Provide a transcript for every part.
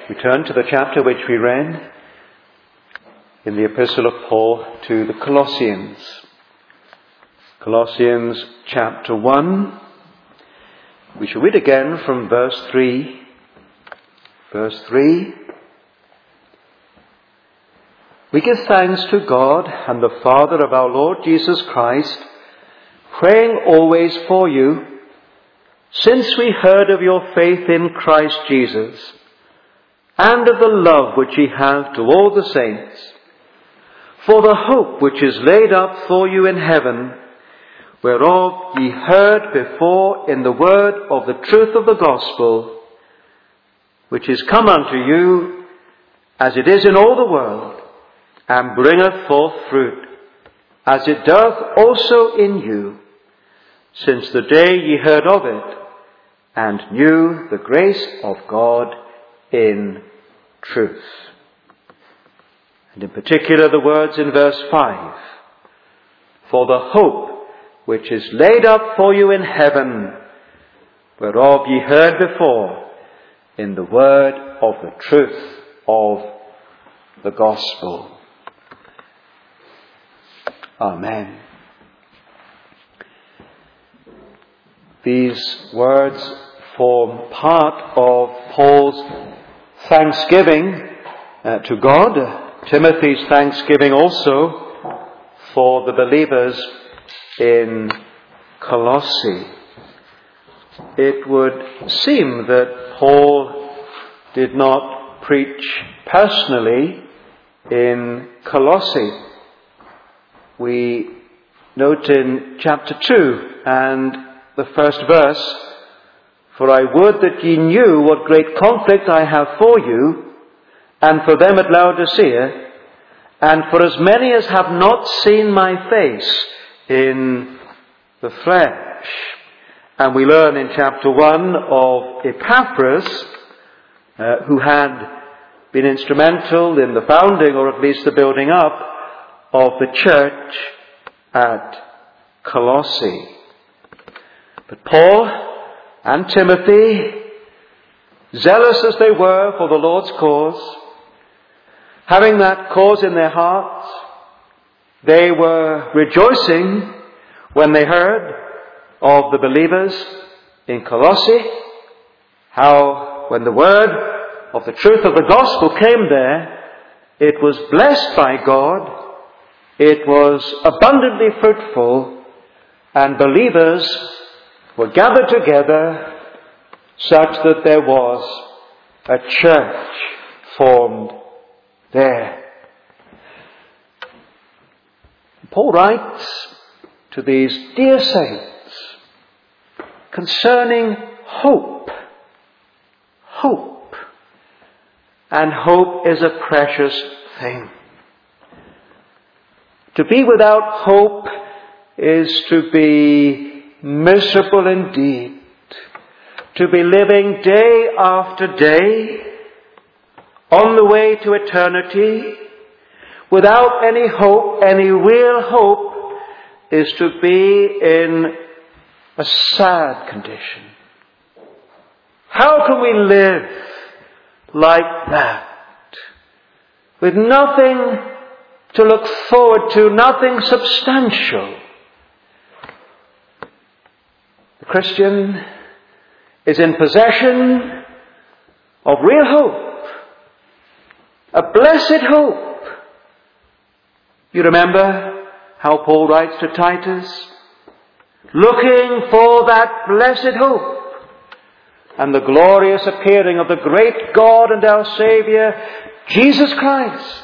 We turn to the chapter which we read in the Epistle of Paul to the Colossians. Colossians chapter 1. We shall read again from verse 3. Verse 3. We give thanks to God and the Father of our Lord Jesus Christ, praying always for you, since we heard of your faith in Christ Jesus, and of the love which ye have to all the saints, for the hope which is laid up for you in heaven, whereof ye heard before in the word of the truth of the gospel, which is come unto you, as it is in all the world, and bringeth forth fruit, as it doth also in you, since the day ye heard of it, and knew the grace of God in truth. And in particular the words in verse 5, for the hope which is laid up for you in heaven, whereof ye heard before in the word of the truth of the gospel. Amen. These words form part of Paul's thanksgiving to God, Timothy's thanksgiving also for the believers in Colossae. It would seem that Paul did not preach personally in Colossae. We note in chapter 2 and the first verse, for I would that ye knew what great conflict I have for you, and for them at Laodicea, and for as many as have not seen my face in the flesh. And we learn in chapter 1 of Epaphras, who had been instrumental in the founding, or at least the building up, of the church at Colossae. But Paul and Timothy, zealous as they were for the Lord's cause, having that cause in their hearts, they were rejoicing when they heard of the believers in Colossae, how when the word of the truth of the gospel came there, it was blessed by God, it was abundantly fruitful, and believers were gathered together such that there was a church formed there. Paul writes to these dear saints concerning hope. Hope. And hope is a precious thing. To be without hope is to be miserable indeed. To be living day after day on the way to eternity without any hope, any real hope, is to be in a sad condition. How can we live like that? With nothing to look forward to, nothing substantial. The Christian is in possession of real hope, a blessed hope. You remember how Paul writes to Titus, looking for that blessed hope and the glorious appearing of the great God and our Saviour, Jesus Christ.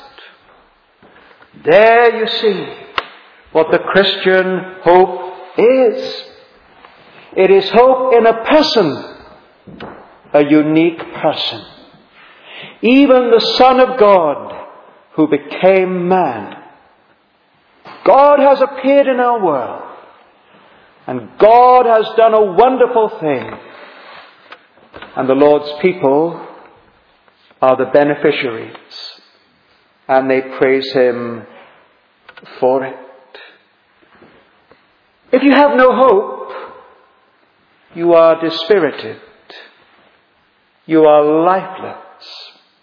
There you see what the Christian hope is. It is hope in a person, a unique person. Even the Son of God who became man. God has appeared in our world, and God has done a wonderful thing. And the Lord's people are the beneficiaries, and they praise Him for it. If you have no hope, you are dispirited. You are lifeless.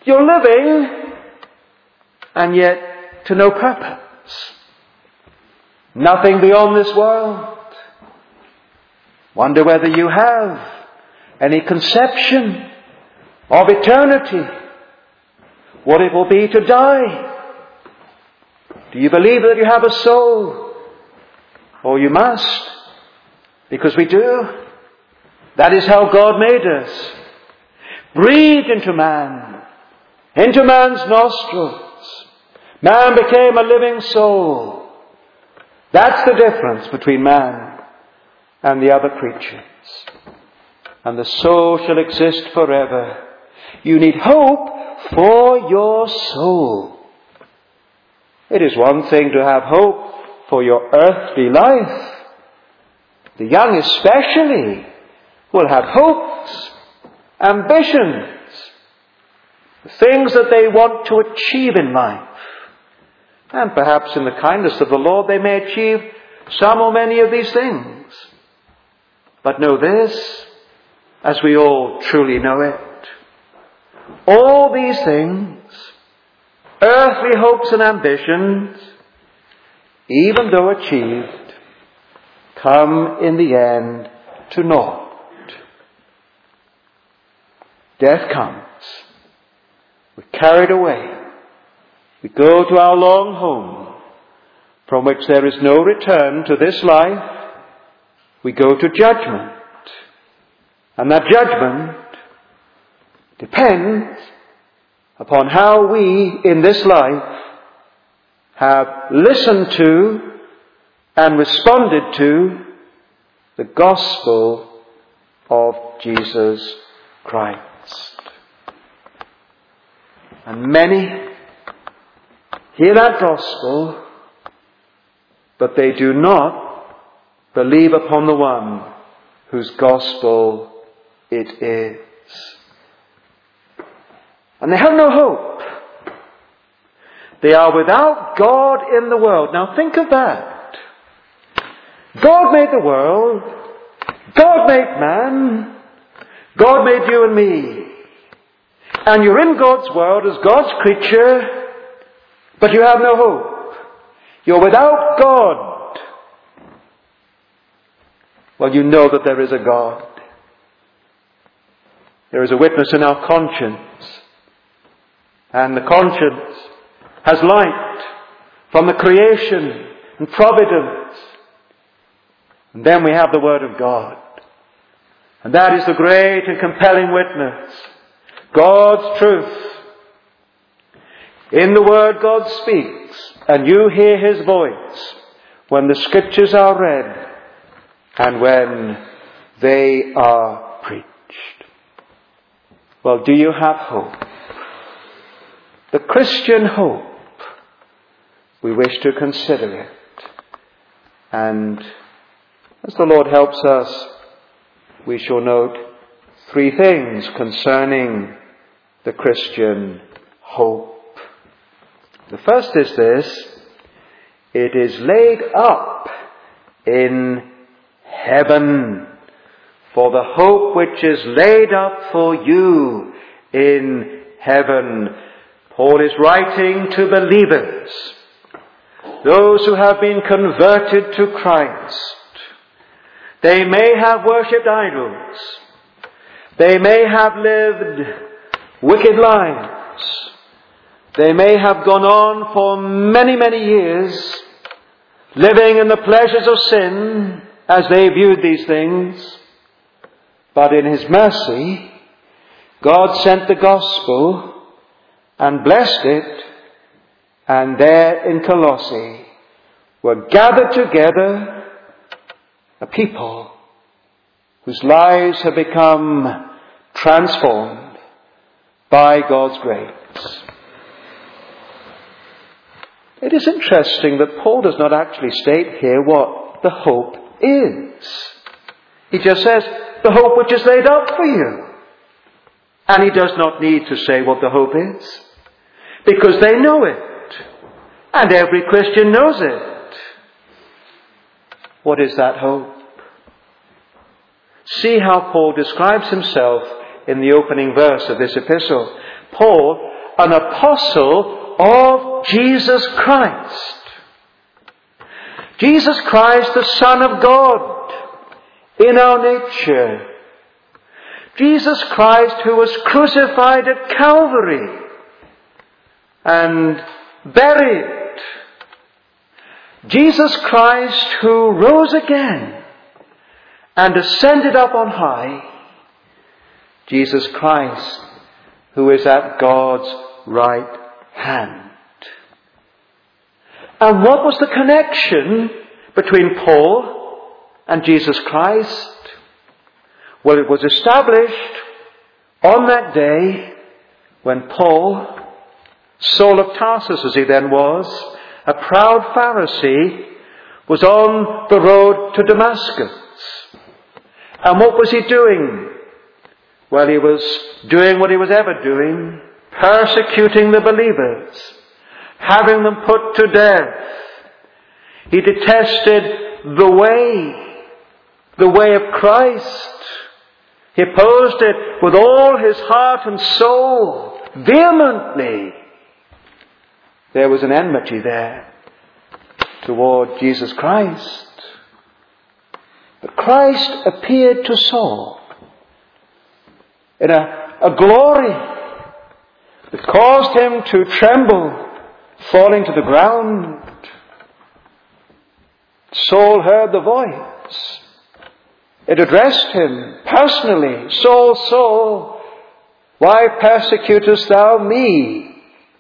You're living, and yet to no purpose. Nothing beyond this world. Wonder whether you have any conception of eternity, what it will be to die. Do you believe that you have a soul? Oh, you must, because we do. That is how God made us. Breathed into man, into man's nostrils. Man became a living soul. That's the difference between man and the other creatures. And the soul shall exist forever. You need hope for your soul. It is one thing to have hope for your earthly life. The young especially will have hopes, ambitions, things that they want to achieve in life. And perhaps in the kindness of the Lord they may achieve some or many of these things. But know this, as we all truly know it, all these things, earthly hopes and ambitions, even though achieved, come in the end to naught. Death comes. We're carried away. We go to our long home, from which there is no return to this life. We go to judgment. And that judgment depends upon how we in this life have listened to and responded to the gospel of Jesus Christ. And many hear that gospel, but they do not believe upon the one whose gospel it is. And they have no hope. They are without God in the world. Now think of that. God made the world. God made man. God made you and me. And you're in God's world as God's creature, but you have no hope. You're without God. Well, you know that there is a God. There is a witness in our conscience. And the conscience has light from the creation and providence. And then we have the Word of God. And that is the great and compelling witness. God's truth. In the Word God speaks, and you hear His voice when the Scriptures are read and when they are preached. Well, do you have hope? The Christian hope. We wish to consider it. And as the Lord helps us, we shall note three things concerning the Christian hope. The first is this: it is laid up in heaven. For the hope which is laid up for you in heaven. Paul is writing to believers, those who have been converted to Christ. They may have worshipped idols. They may have lived wicked lives. They may have gone on for many, many years, living in the pleasures of sin as they viewed these things. But in His mercy, God sent the gospel and blessed it, and there in Colossae were gathered together a people whose lives have become transformed by God's grace. It is interesting that Paul does not actually state here what the hope is. He just says, the hope which is laid up for you. And he does not need to say what the hope is, because they know it. And every Christian knows it. What is that hope? See how Paul describes himself in the opening verse of this epistle. Paul an apostle of Jesus Christ. Jesus Christ, the Son of God, in our nature. Jesus Christ, who was crucified at Calvary and buried. Jesus Christ, who rose again and ascended up on high. Jesus Christ, who is at God's right hand. And what was the connection between Paul and Jesus Christ? Well, it was established on that day when Paul, Saul of Tarsus as he then was, a proud Pharisee, was on the road to Damascus. And what was he doing? Well, he was doing what he was ever doing, persecuting the believers, having them put to death. He detested the way of Christ. He opposed it with all his heart and soul, vehemently. There was an enmity there toward Jesus Christ. But Christ appeared to Saul in a glory that caused him to tremble, falling to the ground. Saul heard the voice. It addressed him personally. Saul, Saul, why persecutest thou me?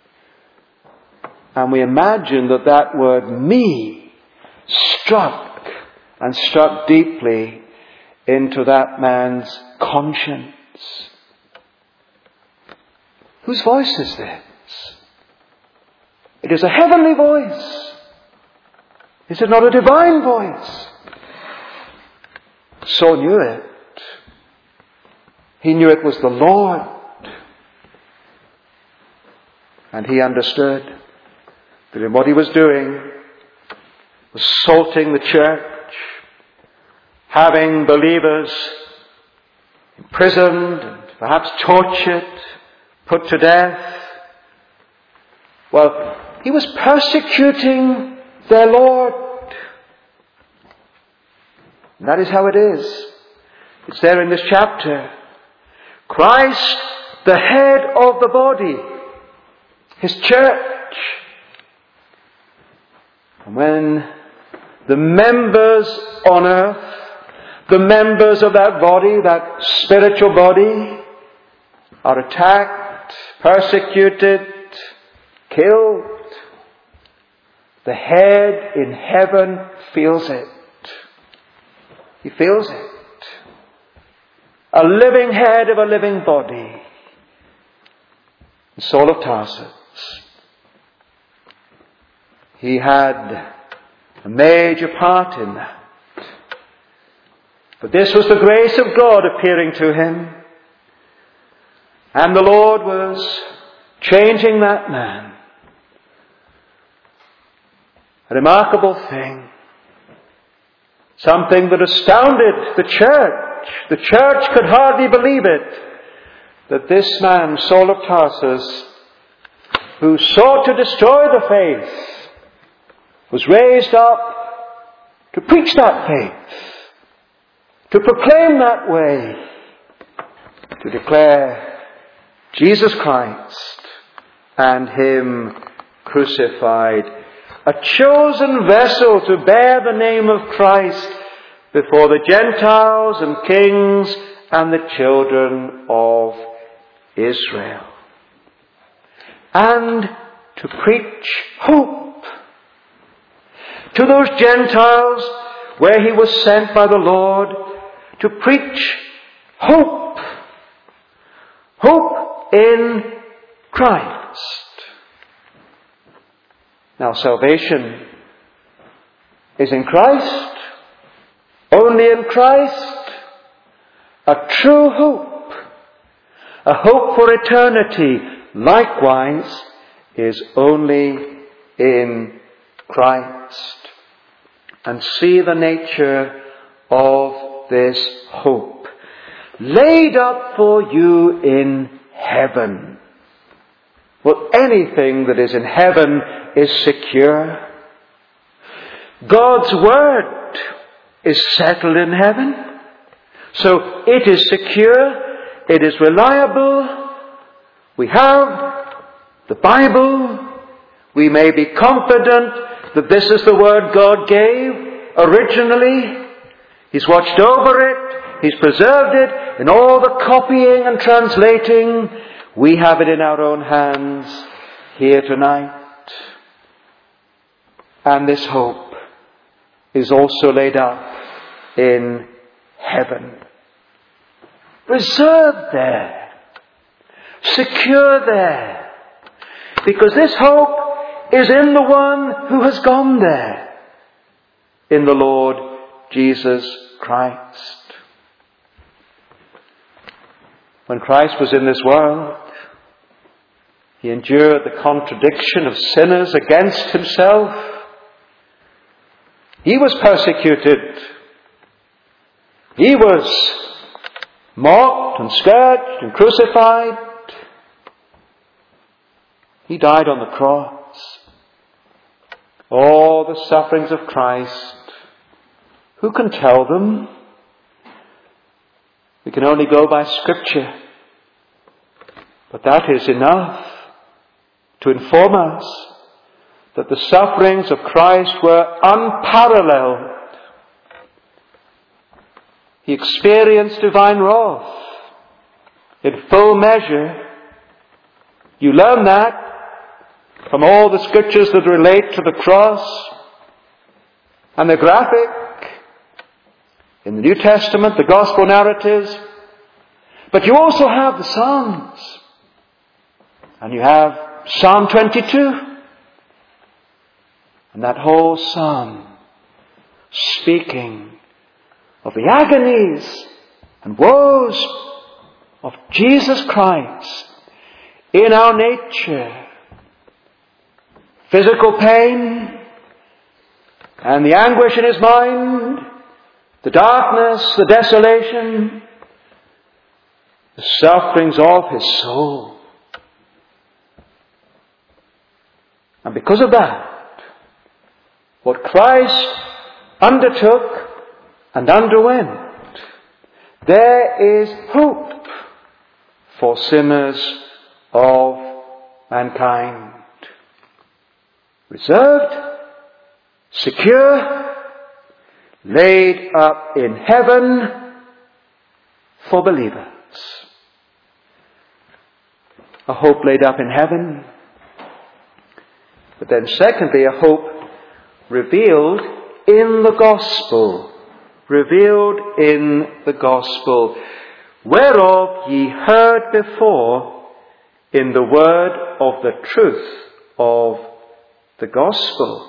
And we imagine that word me struck deeply into that man's conscience. Whose voice is this? It is a heavenly voice. Is it not a divine voice? Saul knew it. He knew it was the Lord. And he understood that in what he was doing, assaulting the church, having believers imprisoned and perhaps tortured, put to death, well, he was persecuting their Lord. And that is how it is. It's there in this chapter. Christ, the head of the body, his church. And when the members on earth, the members of that body, that spiritual body, are attacked, persecuted, killed, the head in heaven feels it. He feels it. A living head of a living body. Saul of Tarsus. He had a major part in that. But this was the grace of God appearing to him. And the Lord was changing that man. A remarkable thing. Something that astounded the church. The church could hardly believe it. That this man, Saul of Tarsus, who sought to destroy the faith, was raised up to preach that faith, to proclaim that way, to declare Jesus Christ and Him crucified. A chosen vessel to bear the name of Christ before the Gentiles and kings and the children of Israel. And to preach hope to those Gentiles where he was sent by the Lord, to preach hope. Hope in Christ. Now salvation is in Christ, only in Christ, a true hope, a hope for eternity, likewise, is only in Christ. And see the nature of this hope. Laid up for you in heaven. Well, anything that is in heaven is secure. God's word is settled in heaven. So it is secure, it is reliable. We have the Bible. We may be confident that this is the word God gave originally. He's watched over it. He's preserved it in all the copying and translating. We have it in our own hands here tonight. And this hope is also laid up in heaven. Reserved there. Secure there. Because this hope is in the one who has gone there. In the Lord Jesus Christ. When Christ was in this world, He endured the contradiction of sinners against Himself. He was persecuted. He was mocked and scourged and crucified. He died on the cross. All the sufferings of Christ, who can tell them? We can only go by Scripture. But that is enough to inform us that the sufferings of Christ were unparalleled. He experienced divine wrath in full measure. You learn that from all the Scriptures that relate to the cross, and the graphic in the New Testament, the Gospel narratives. But you also have the Psalms. And you have Psalm 22. And that whole Psalm speaking of the agonies and woes of Jesus Christ in our nature. Physical pain and the anguish in His mind, the darkness, the desolation, the sufferings of His soul. And because of that, what Christ undertook and underwent, there is hope for sinners of mankind. Reserved, secure, laid up in heaven for believers. A hope laid up in heaven. But then secondly, a hope revealed in the gospel. Revealed in the gospel. Whereof ye heard before in the word of the truth of the gospel.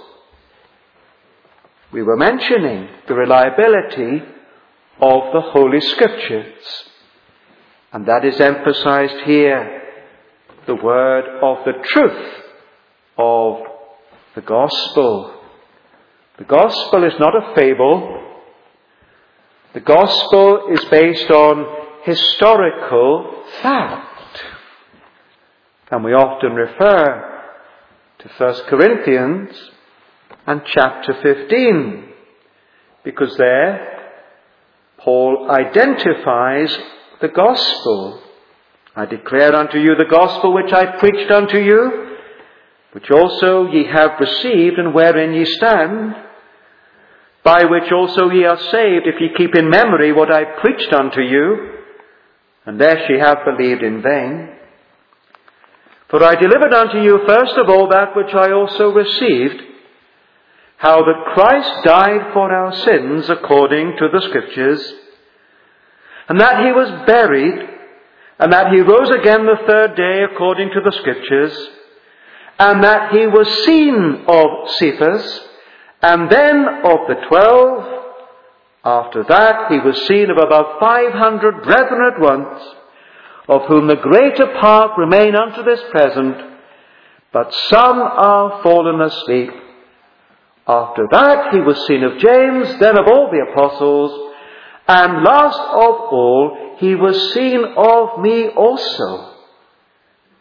We were mentioning the reliability of the Holy Scriptures. And that is emphasized here. The word of the truth of the gospel. The gospel is not a fable. The gospel is based on historical fact. And we often refer to 1 Corinthians and chapter 15, because there Paul identifies the gospel. I declare unto you the gospel which I preached unto you, which also ye have received, and wherein ye stand, by which also ye are saved, if ye keep in memory what I preached unto you, unless ye have believed in vain. For I delivered unto you first of all that which I also received, how that Christ died for our sins according to the Scriptures, and that He was buried, and that He rose again the third day according to the Scriptures, and that He was seen of Cephas, and then of the 12. After that He was seen of about 500 brethren at once, of whom the greater part remain unto this present, but some are fallen asleep. After that He was seen of James, then of all the apostles, and last of all He was seen of me also.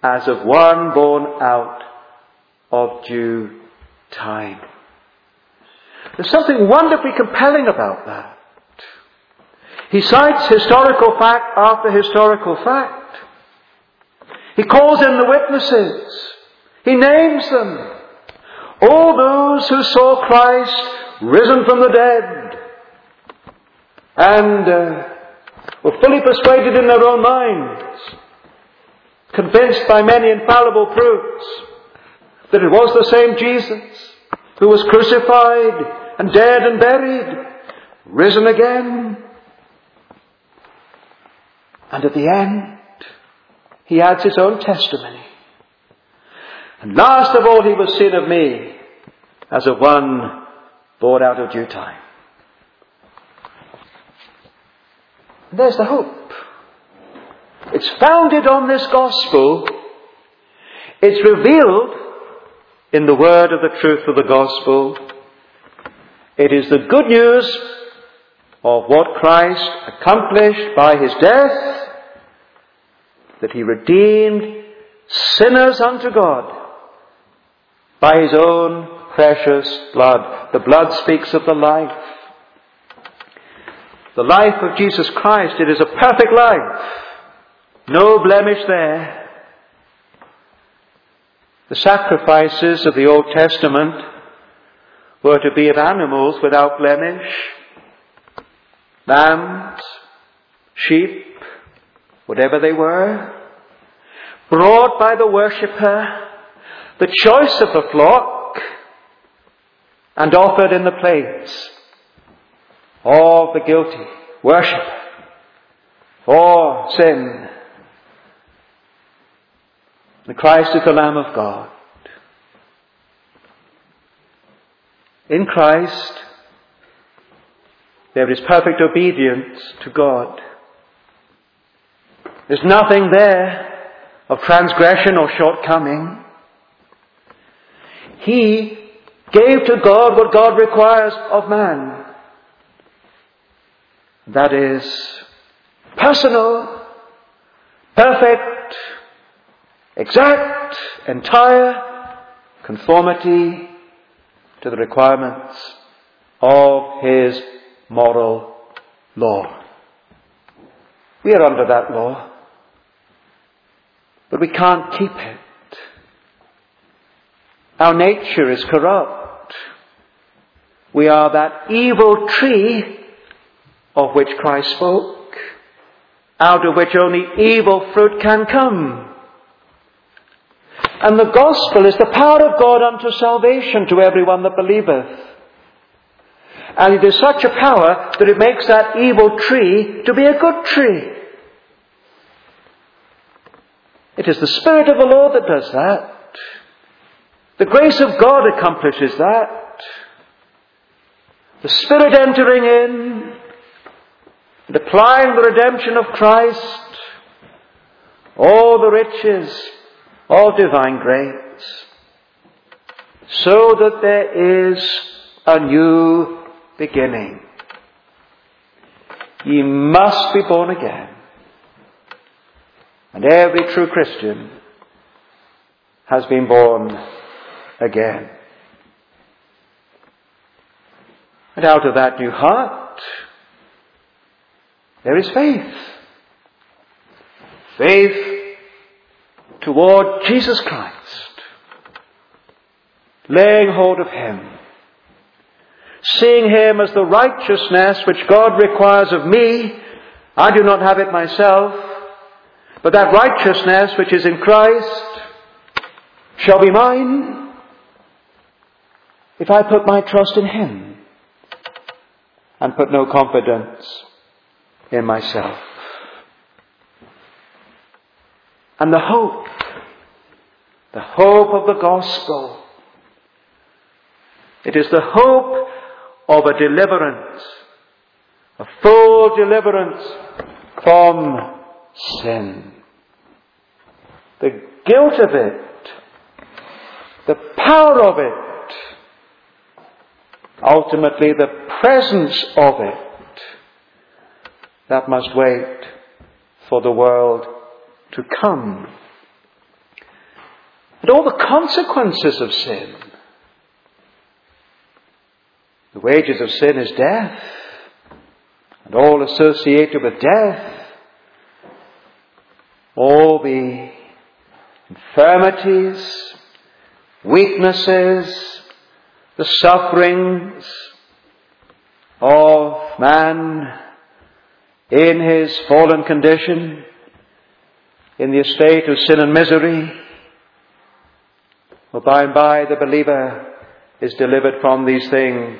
as of one born out of due time. There's something wonderfully compelling about that. He cites historical fact after historical fact. He calls in the witnesses. He names them. All those who saw Christ risen from the dead and were fully persuaded in their own minds, convinced by many infallible proofs that it was the same Jesus who was crucified and dead and buried, risen again. And at the end, he adds his own testimony. And last of all, he was seen of me as of one born out of due time. And there's the hope. It's founded on this gospel. It's revealed in the word of the truth of the gospel. It is the good news of what Christ accomplished by his death, that he redeemed sinners unto God by his own precious blood. The blood speaks of the life. The life of Jesus Christ, it is a perfect life. No blemish there. The sacrifices of the Old Testament were to be of animals without blemish. Lambs, sheep, whatever they were, brought by the worshipper, the choice of the flock, and offered in the place of the guilty worshipper for sin. And Christ is the Lamb of God. In Christ, there is perfect obedience to God. There's nothing there of transgression or shortcoming. He gave to God what God requires of man. That is personal, perfect, exact, entire conformity to the requirements of his moral law. We are under that law, but we can't keep it. Our nature is corrupt. We are that evil tree of which Christ spoke, out of which only evil fruit can come. And the gospel is the power of God unto salvation to everyone that believeth. And it is such a power that it makes that evil tree to be a good tree. It is the Spirit of the Lord that does that. The grace of God accomplishes that. The Spirit entering in and applying the redemption of Christ, all the riches of divine grace, so that there is a new beginning. Ye must be born again. And every true Christian has been born again. And out of that new heart, there is faith. Faith toward Jesus Christ. Laying hold of him. Seeing him as the righteousness which God requires of me. I do not have it myself, but that righteousness which is in Christ shall be mine if I put my trust in him and put no confidence in myself. And the hope of the gospel, it is the hope of a deliverance, a full deliverance from sin. The guilt of it, the power of it, ultimately the presence of it, that must wait for the world to come. and all the consequences of sin. The wages of sin is death, and all associated with death, all the infirmities, weaknesses, the sufferings of man in his fallen condition, in the estate of sin and misery. Well, by and by the believer is delivered from these things.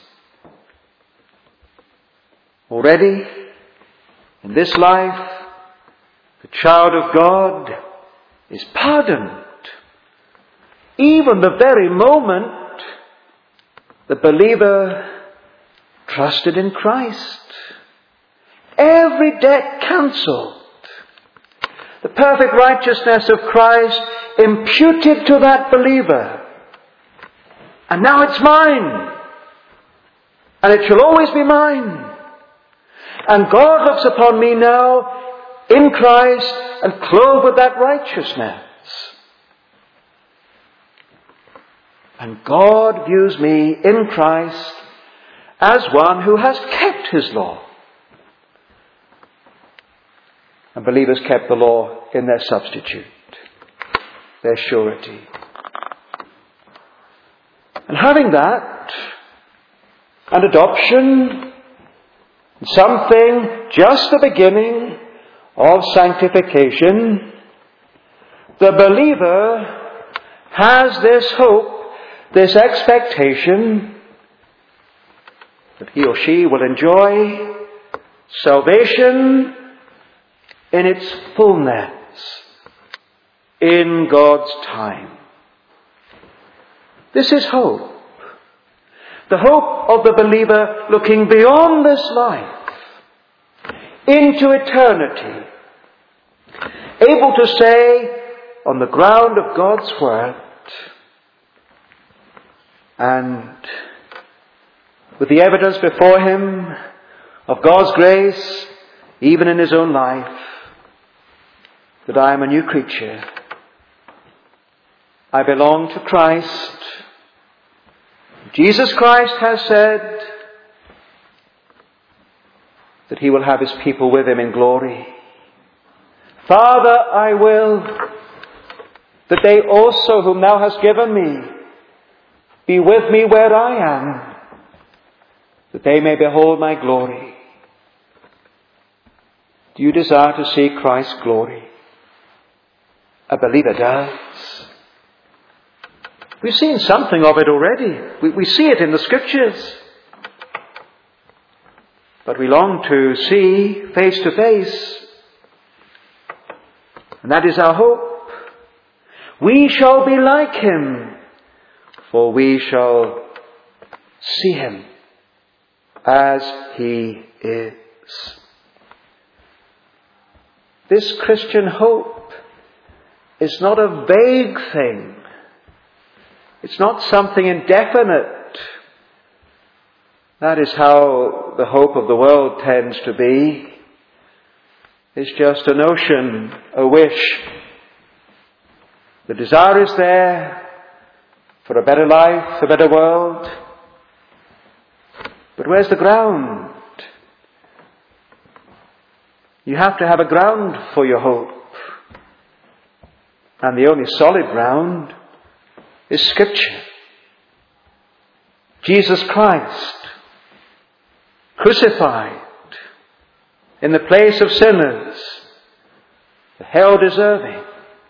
Already, in this life, the child of God is pardoned. Even the very moment the believer trusted in Christ. Every debt cancelled. The perfect righteousness of Christ imputed to that believer. And now it's mine. And it shall always be mine. And God looks upon me now in Christ and clothed with that righteousness. And God views me in Christ as one who has kept his law. And believers kept the law in their substitute, their surety. And having that, and adoption, something just the beginning of sanctification, the believer has this hope, this expectation that he or she will enjoy salvation in its fullness in God's time. This is hope. The hope of the believer looking beyond this life into eternity, able to say on the ground of God's word and with the evidence before him of God's grace, even in his own life, that I am a new creature. I belong to Christ. Jesus Christ has said that he will have his people with him in glory. Father, I will that they also whom thou hast given me be with me where I am, that they may behold my glory. Do you desire to see Christ's glory? A believer does. We've seen something of it already. We see it in the Scriptures. But we long to see face to face. And that is our hope. We shall be like him, for we shall see him as he is. This Christian hope is not a vague thing. It's not something indefinite. That is how the hope of the world tends to be. It's just a notion, a wish. The desire is there for a better life, a better world. But where's the ground? You have to have a ground for your hope. And the only solid ground is Scripture. Jesus Christ, crucified in the place of sinners, the hell deserving,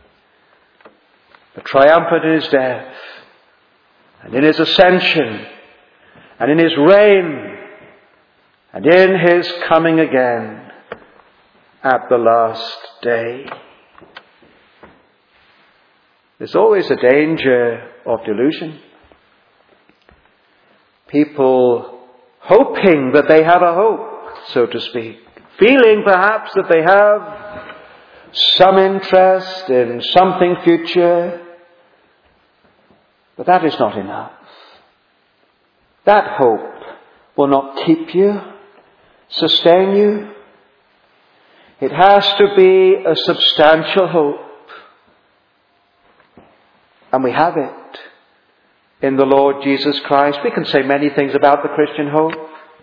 but triumphant in his death, and in his ascension, and in his reign, and in his coming again at the last day. There's always a danger of delusion. People hoping that they have a hope, so to speak. Feeling perhaps that they have some interest in something future. But that is not enough. That hope will not keep you, sustain you. It has to be a substantial hope. And we have it in the Lord Jesus Christ. We can say many things about the Christian hope.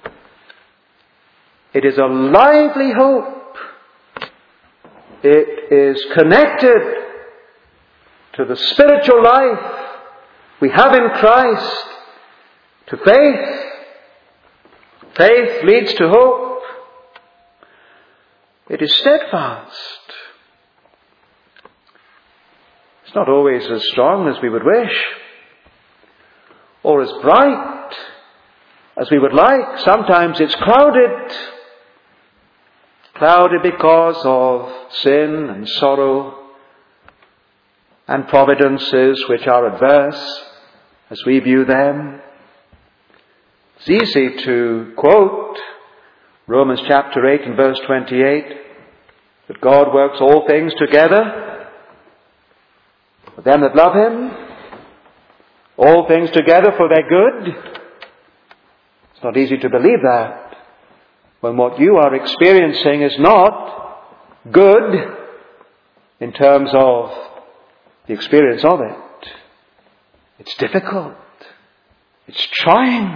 It is a lively hope. It is connected to the spiritual life we have in Christ, to faith. Faith leads to hope. It is steadfast. It's not always as strong as we would wish, or as bright as we would like. Sometimes it's clouded. Clouded because of sin and sorrow and providences which are adverse as we view them. It's easy to quote Romans chapter 8 and verse 28, that God works all things together for them that love Him, all things together for their good. It's not easy to believe that when what you are experiencing is not good in terms of the experience of it. It's difficult. It's trying.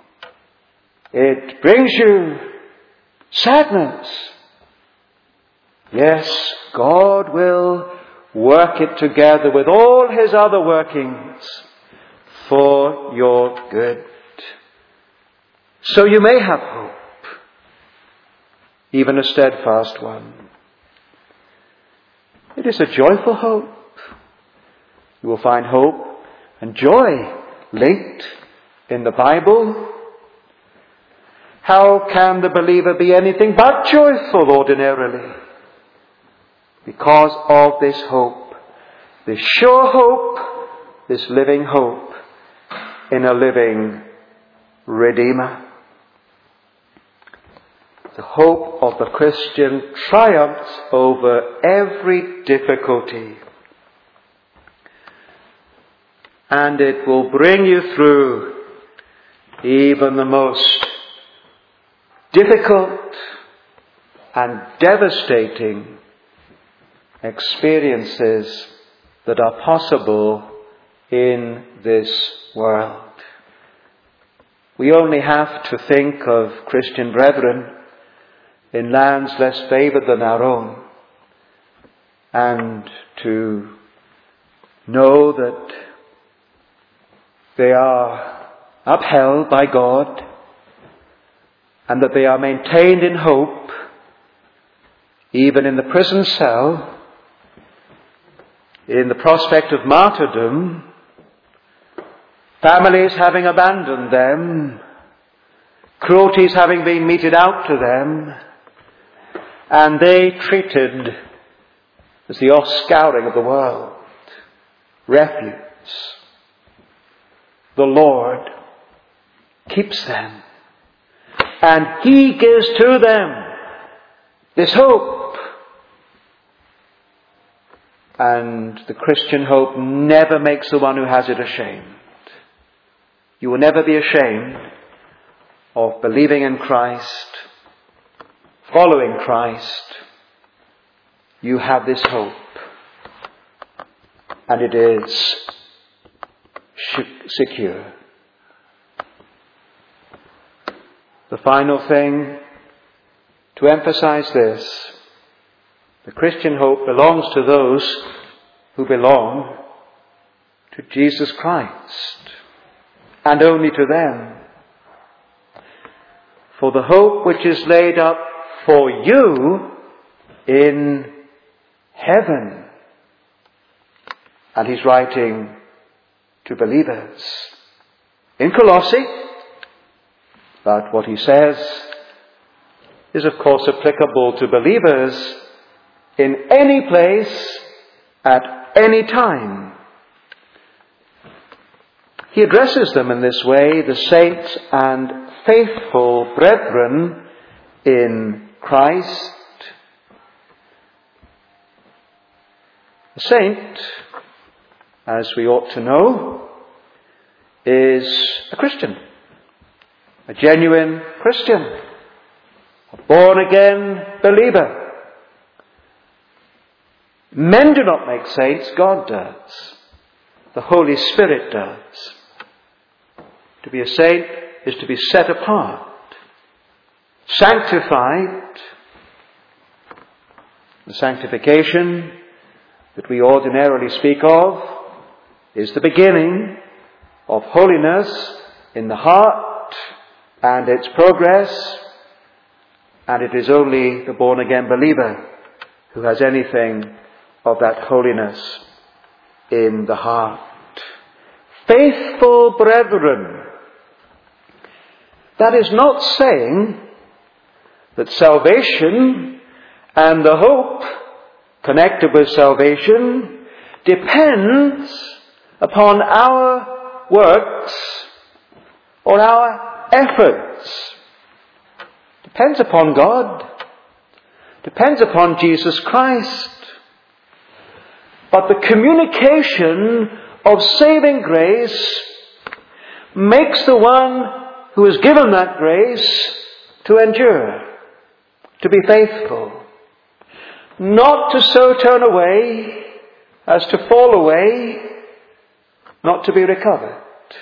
It brings you sadness. Yes, God will work it together with all His other workings for your good. So you may have hope, even a steadfast one. It is a joyful hope. You will find hope and joy linked in the Bible. How can the believer be anything but joyful ordinarily? Because of this hope, this sure hope, this living hope in a living Redeemer. The hope of the Christian triumphs over every difficulty. And it will bring you through even the most difficult and devastating experiences that are possible in this world. We only have to think of Christian brethren in lands less favoured than our own, and to know that they are upheld by God and that they are maintained in hope even in the prison cell, in the prospect of martyrdom, families having abandoned them, cruelties having been meted out to them, and they treated as the offscouring of the world, refuse. The Lord keeps them, and He gives to them this hope. And the Christian hope never makes the one who has it ashamed. You will never be ashamed of believing in Christ, following Christ. You have this hope, and it is secure. The final thing to emphasize this: the Christian hope belongs to those who belong to Jesus Christ, and only to them. For the hope which is laid up for you in heaven. And he's writing to believers in Colossae, but what he says is of course applicable to believers in any place, at any time. He addresses them in this way, the saints and faithful brethren in Christ. A saint, as we ought to know, is a Christian, a genuine Christian, a born-again believer. Men do not make saints, God does. the Holy Spirit does. To be a saint is to be set apart, sanctified. The sanctification that we ordinarily speak of is the beginning of holiness in the heart and its progress, and it is only the born-again believer who has anything of that holiness in the heart. Faithful brethren, that is not saying that salvation and the hope connected with salvation depends upon our works or our efforts. Depends upon God. Depends upon Jesus Christ. But the communication of saving grace makes the one who is given that grace to endure, to be faithful, not to so turn away as to fall away, not to be recovered.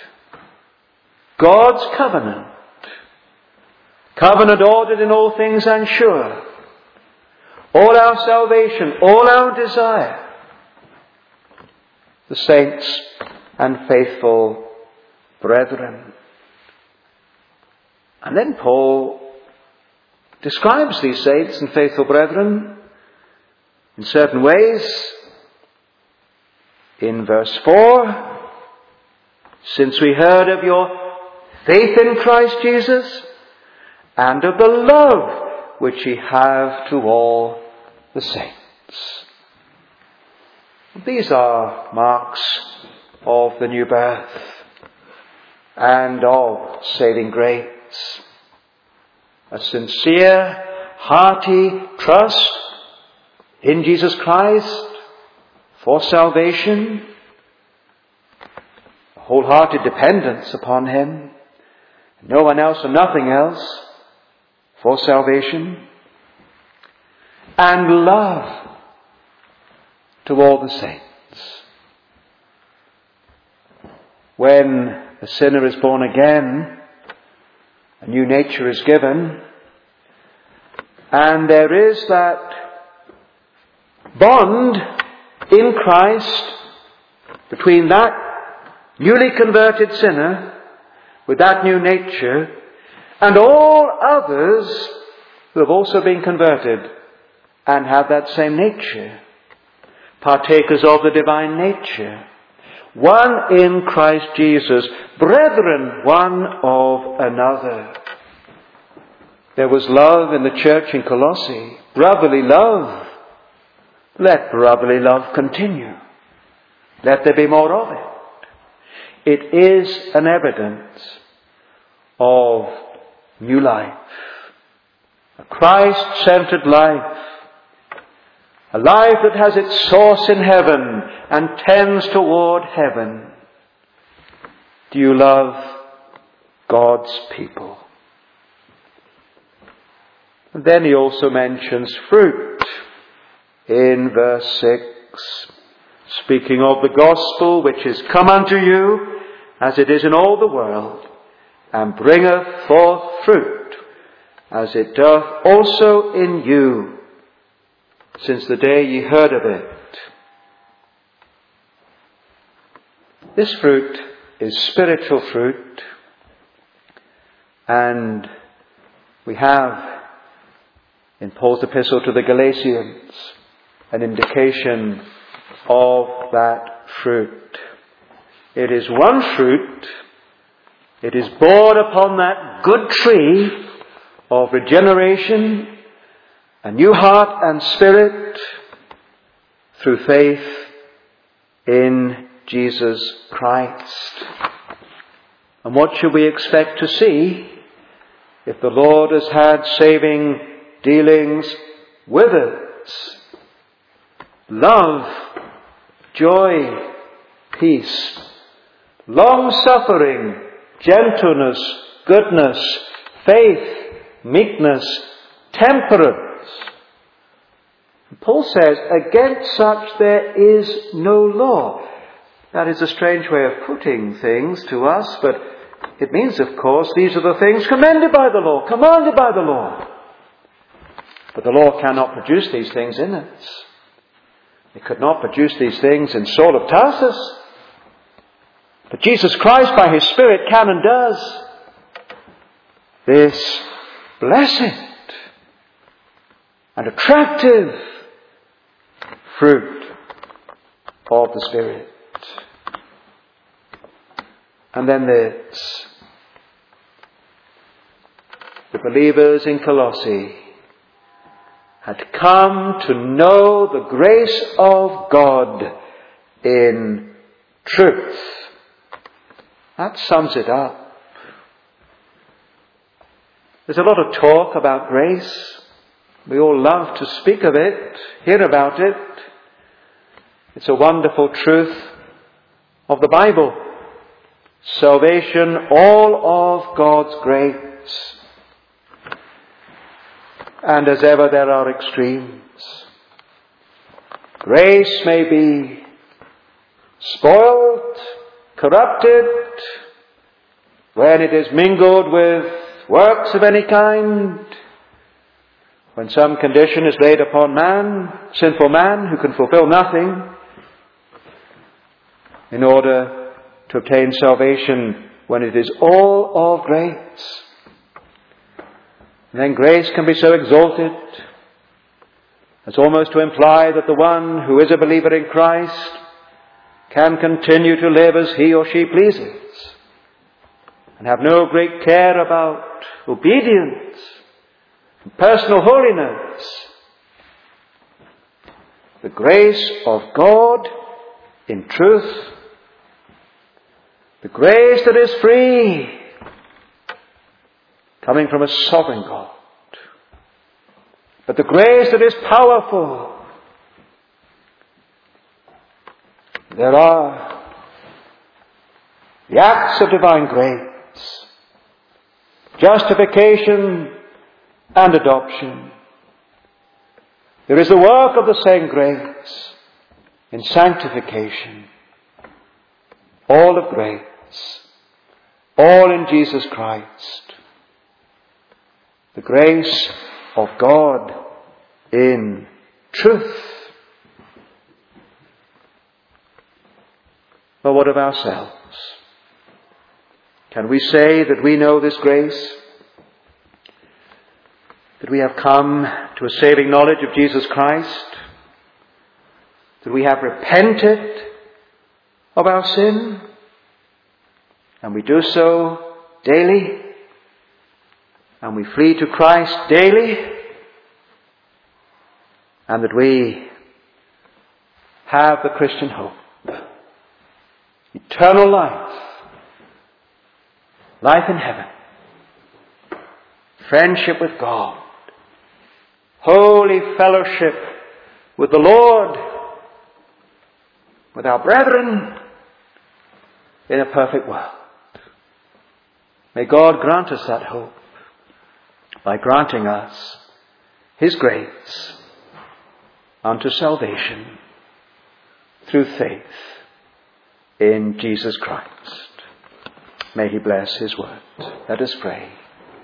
God's covenant, covenant ordered in all things and sure, all our salvation, all our desire, the saints and faithful brethren. And then Paul describes these saints and faithful brethren in certain ways. In verse 4, since we heard of your faith in Christ Jesus and of the love which ye have to all the saints. These are marks of the new birth and of saving grace. A sincere, hearty trust in Jesus Christ for salvation, a wholehearted dependence upon Him, no one else and nothing else for salvation, and love to all the saints. When a sinner is born again, a new nature is given, and there is that bond in Christ between that newly converted sinner with that new nature and all others who have also been converted and have that same nature, partakers of the divine nature, one in Christ Jesus, brethren one of another. There was love in the church in Colossae, brotherly love. Let brotherly love continue. Let there be more of it. It is an evidence of new life, a Christ-centered life, a life that has its source in heaven and tends toward heaven. Do you love God's people? And then he also mentions fruit in verse 6, speaking of the gospel which is come unto you as it is in all the world, and bringeth forth fruit as it doth also in you, since the day ye heard of it. This fruit is spiritual fruit, and we have in Paul's epistle to the Galatians an indication of that fruit. It is one fruit. It is borne upon that good tree of regeneration, a new heart and spirit, through faith in Jesus Christ. And what should we expect to see if the Lord has had saving dealings with us? Love, joy, peace, long-suffering, gentleness, goodness, faith, meekness, temperance. Paul says, against such there is no law. That is a strange way of putting things to us, but it means, of course, these are the things commended by the law, commanded by the law. But the law cannot produce these things in us. It could not produce these things in Saul of Tarsus. But Jesus Christ, by His Spirit, can and does. This blessed and attractive fruit of the Spirit. And then this. The believers in Colossae had come to know the grace of God in truth. That sums it up. There's a lot of talk about grace. We all love to speak of it, hear about it. It's a wonderful truth of the Bible. Salvation, all of God's grace. And as ever, there are extremes. Grace may be spoiled, corrupted, when it is mingled with works of any kind, when some condition is laid upon man, sinful man, who can fulfill nothing in order to obtain salvation, when it is all of grace. And then grace can be so exalted as almost to imply that the one who is a believer in Christ can continue to live as he or she pleases and have no great care about obedience and personal holiness. The grace of God in truth, the grace that is free, coming from a sovereign God. But the grace that is powerful. There are the acts of divine grace, justification and adoption. There is the work of the same grace in sanctification. All of grace, all in Jesus Christ. The grace of God in truth. But what of ourselves? Can we say that we know this grace? That we have come to a saving knowledge of Jesus Christ? That we have repented of our sin? And we do so daily? And we flee to Christ daily, and that we have the Christian hope, eternal life, life in heaven, friendship with God, holy fellowship with the Lord, with our brethren in a perfect world. May God grant us that hope by granting us His grace unto salvation through faith in Jesus Christ. May He bless His word. Let us pray.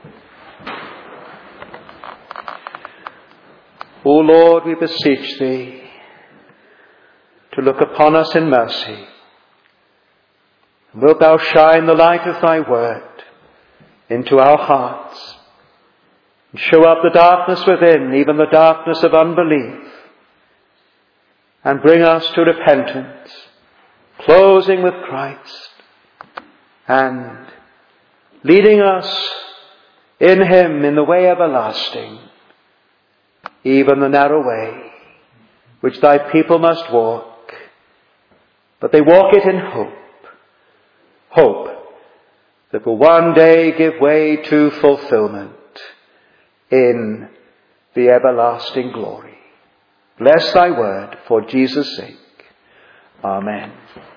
O Lord, we beseech Thee to look upon us in mercy. Wilt Thou shine the light of Thy word into our hearts, and show up the darkness within, even the darkness of unbelief, and bring us to repentance, closing with Christ, and leading us in Him in the way everlasting, even the narrow way which Thy people must walk, but they walk it in hope, hope that will one day give way to fulfillment in the everlasting glory. Bless Thy word for Jesus' sake. Amen.